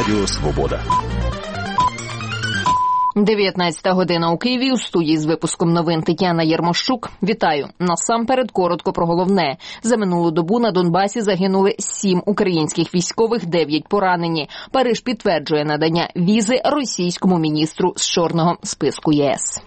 Радіо Свобода. 19 година у Києві. У студії з випуском новин Тетяна Єрмощук. Вітаю. Насамперед коротко про головне. За минулу добу на Донбасі загинули 7 українських військових, 9 поранені. Париж підтверджує надання візи російському міністру з чорного списку ЄС.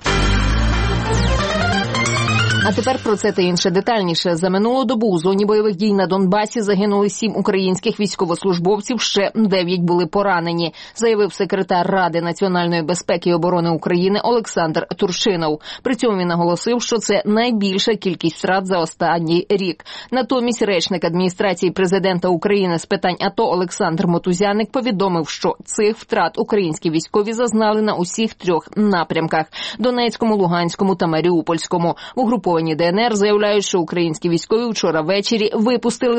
А тепер про це та інше детальніше. За минулу добу у зоні бойових дій на Донбасі загинули 7 українських військовослужбовців, ще 9 були поранені, заявив секретар Ради національної безпеки і оборони України Олександр Турчинов. При цьому він наголосив, що це найбільша кількість втрат за останній рік. Натомість речник адміністрації президента України з питань АТО Олександр Мотузяник повідомив, що цих втрат українські військові зазнали на усіх 3 напрямках – Донецькому, Луганському та Маріупольському. У ДНР заявляють, що українські військові вчора ввечері випустили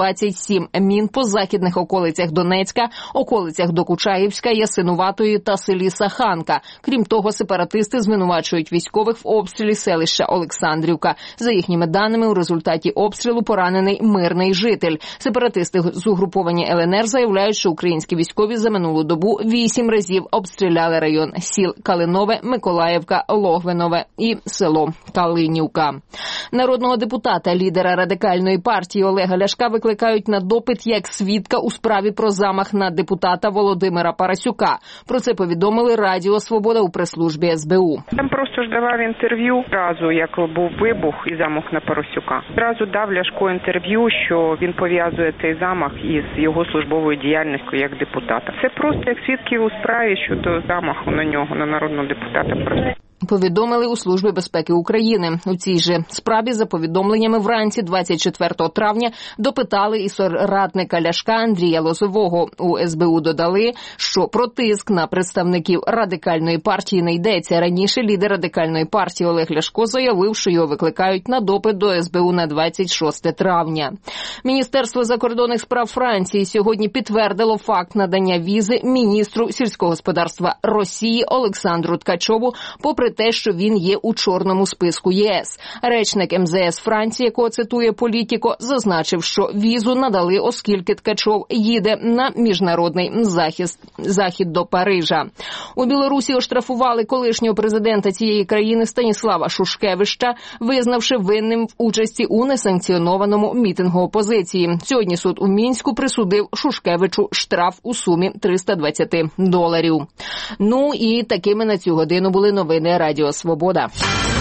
127 мін по західних околицях Донецька, околицях Докучаївська, Ясинуватої та селі Саханка. Крім того, сепаратисти звинувачують військових в обстрілі селища Олександрівка. За їхніми даними, у результаті обстрілу поранений мирний житель. Сепаратисти з угруповання ЛНР заявляють, що українські військові за минулу добу 8 разів обстріляли район сіл Калинове, Миколаївка, Логвинове і село Калинівка. Народного депутата, лідера Радикальної партії Олега Ляшка викликають на допит як свідка у справі про замах на депутата Володимира Парасюка. Про це повідомили Радіо Свобода у прес-службі СБУ. Там просто ж давав інтерв'ю одразу, як був вибух і замах на Парасюка. Одразу дав Ляшко інтерв'ю, що він пов'язує цей замах із його службовою діяльністю як депутата. Це просто як свідків у справі щодо замаху на нього, на народного депутата Парасюка. Повідомили у Службі безпеки України. У цій же справі за повідомленнями вранці 24 травня допитали і соратника Ляшка Андрія Лозового. У СБУ додали, що про тиск на представників Радикальної партії не йдеться. Раніше лідер Радикальної партії Олег Ляшко заявив, що його викликають на допит до СБУ на 26 травня. Міністерство закордонних справ Франції сьогодні підтвердило факт надання візи міністру сільського господарства Росії Олександру Ткачову, попри те, що він є у чорному списку ЄС. Речник МЗС Франції, якого цитує Політіко, зазначив, що візу надали, оскільки Ткачов їде на міжнародний захід до Парижа. У Білорусі оштрафували колишнього президента цієї країни Станіслава Шушкевича, визнавши винним в участі у несанкціонованому мітингу опозиції. Сьогодні суд у Мінську присудив Шушкевичу штраф у сумі $320. Ну і такими на цю годину були новини Радіо Свобода.